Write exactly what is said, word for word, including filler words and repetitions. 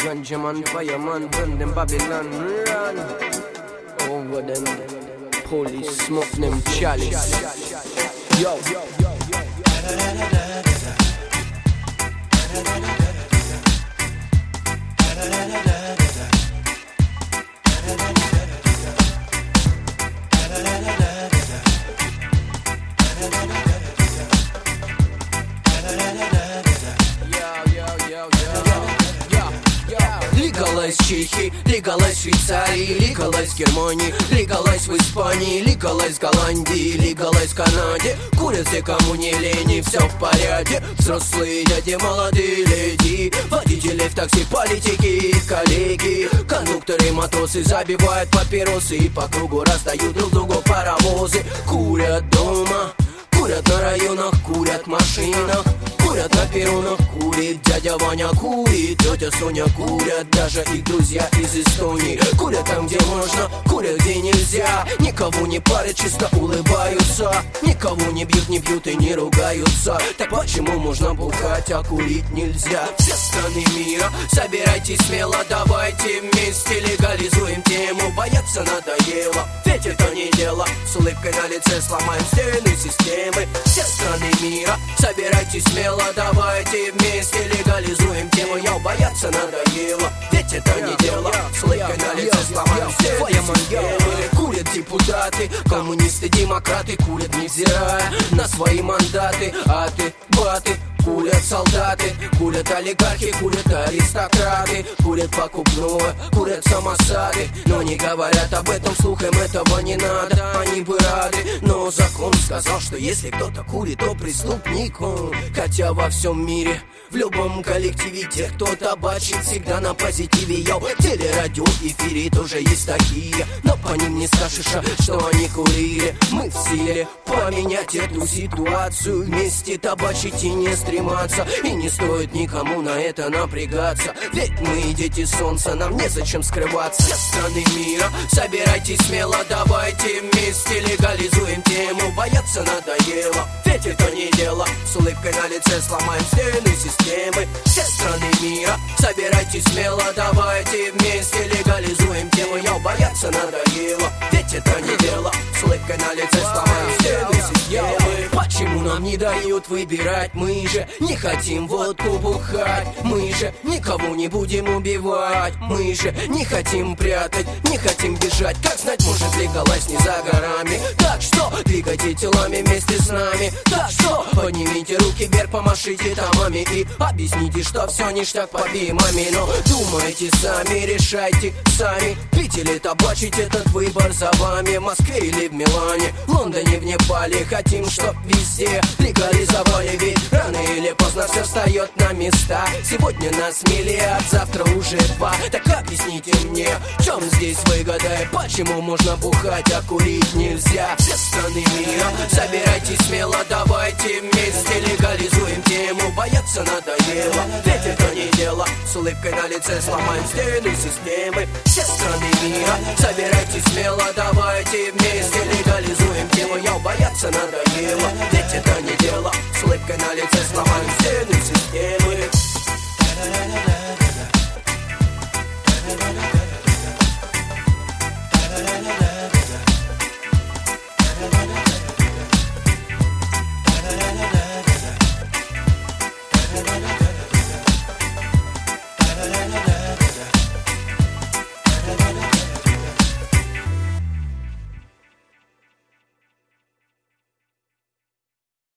Ganja man, fireman, burn them Babylon, run over them. Police smoke them chalice. Yo. Legalize в Чехии, legalize в Швейцарии, legalize в Германии, legalize в Испании, legalize в Голландии, legalize в Канаде. Курят все, кому не лени, все в порядке. Взрослые дяди, молодые леди, водители в такси, политики, коллеги, кондукторы, матросы забивают папиросы и по кругу раздают друг другу паровозы. Курят дома, курят на районах, курят в машинах, курят на перронах, курит дядя Ваня, курит тетя Соня, курят даже их друзья из Эстонии. Курят там, где можно, курят, где нельзя. Никого не парят, чисто улыбаются. Никого не бьют, не бьют и не ругаются. Так почему можно бухать, а курить нельзя? Все страны мира, собирайтесь смело, давайте вместе легализуем тему. Бояться надоело, ведь это не дело. С улыбкой на лице сломаем стены системы. Все страны мира, собирайтесь смело, давайте вместе легализуем тему. Я бояться надоело, ведь это не дело. С улыбкой на лице сломаем стены системы. Курят депутаты, коммунисты, демократы, курят невзирая на свои мандаты. А ты, баты, курят солдаты, курят олигархи, курят аристократы, курят покупное, курят самосады. Но не говорят об этом слухам, этого не надо. Они бы рады, но закон сказал, что если кто-то курит, то преступник он. Хотя во всем мире, в любом коллективе, те, кто табачит, всегда на позитиве. Йоу, телерадио, эфире тоже есть такие, но по ним не скажешь, что они курили. Мы в силе поменять эту ситуацию, вместе табачить и не стрематься. И не стоит никому на это напрягаться, ведь мы дети солнца, нам незачем скрываться. Все страны мира, собирайтесь смело, давайте вместе легализуем тему. Бояться надоело, ведь это не дело. С улыбкой на лице сломаем стены системы. Все страны мира, собирайтесь смело, давайте вместе легализуем тему. Я бояться надоело, ведь это не дело. С улыбкой на лице сломаем стены системы. Почему нам не дают выбирать? Мы же не хотим водку бухать, мы же никого не будем убивать, мы же не хотим прятать, не хотим бежать. Как знать, может легалайз не за горами. Так что двигайте телами вместе с нами. Так что поднимите руки вверх, помашите томами и объясните, что все ништяк под бимами. Но думайте сами, решайте сами, пить или табачить, этот выбор за вами. В Москве или в Милане, в Лондоне, в Непале, хотим, чтоб везде легализовали. Ведь рано или поздно все встает на места. Сегодня нас миллиард, завтра уже два. Так объясните мне, в чем здесь выгода и почему можно бухать, а курить нельзя? Все страны мира, собирайтесь смело, давайте вместе легализуем тему. Бояться надоело, ведь это не дело. С улыбкой на лице сломаем стены системы. Все страны мира, собирайтесь смело, давайте вместе легализуем тему. Я бояться надоело, ведь это не дело. С улыбкой на лице сломаем стены системы.